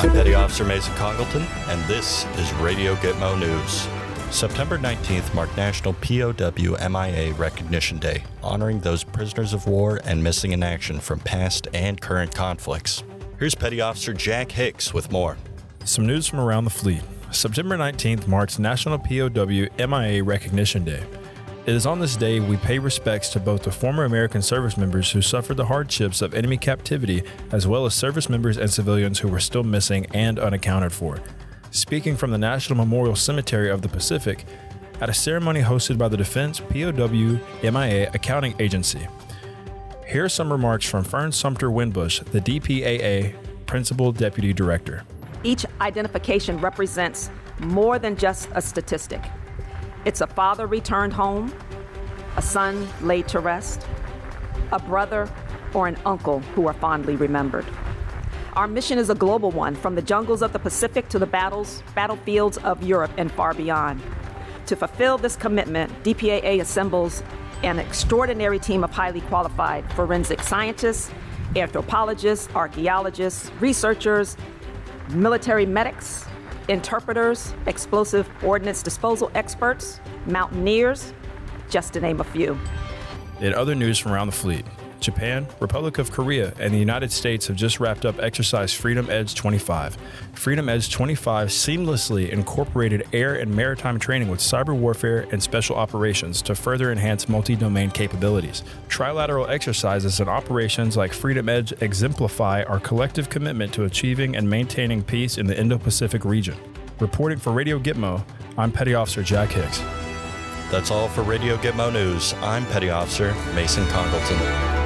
I'm Petty Officer Mason Congleton, and this is Radio Gitmo News. September 19th marked National POW MIA Recognition Day, honoring those prisoners of war and missing in action from past and current conflicts. Here's Petty Officer Jack Hicks with more. Some news from around the fleet. September 19th marks National POW MIA Recognition Day. It is on this day we pay respects to both the former American service members who suffered the hardships of enemy captivity, as well as service members and civilians who were still missing and unaccounted for. Speaking from the National Memorial Cemetery of the Pacific, at a ceremony hosted by the Defense POW MIA Accounting Agency. Here are some remarks from Fern Sumter Winbush, the DPAA Principal Deputy Director. Each identification represents more than just a statistic. It's a father returned home, a son laid to rest, a brother or an uncle who are fondly remembered. Our mission is a global one, from the jungles of the Pacific to the battlefields of Europe and far beyond. To fulfill this commitment, DPAA assembles an extraordinary team of highly qualified forensic scientists, anthropologists, archaeologists, researchers, military medics, interpreters, explosive ordnance disposal experts, mountaineers, just to name a few. In other news from around the fleet, Japan, Republic of Korea, and the United States have just wrapped up Exercise Freedom Edge 25. Freedom Edge 25 seamlessly incorporated air and maritime training with cyber warfare and special operations to further enhance multi-domain capabilities. Trilateral exercises and operations like Freedom Edge exemplify our collective commitment to achieving and maintaining peace in the Indo-Pacific region. Reporting for Radio Gitmo, I'm Petty Officer Jack Hicks. That's all for Radio Gitmo News. I'm Petty Officer Mason Congleton.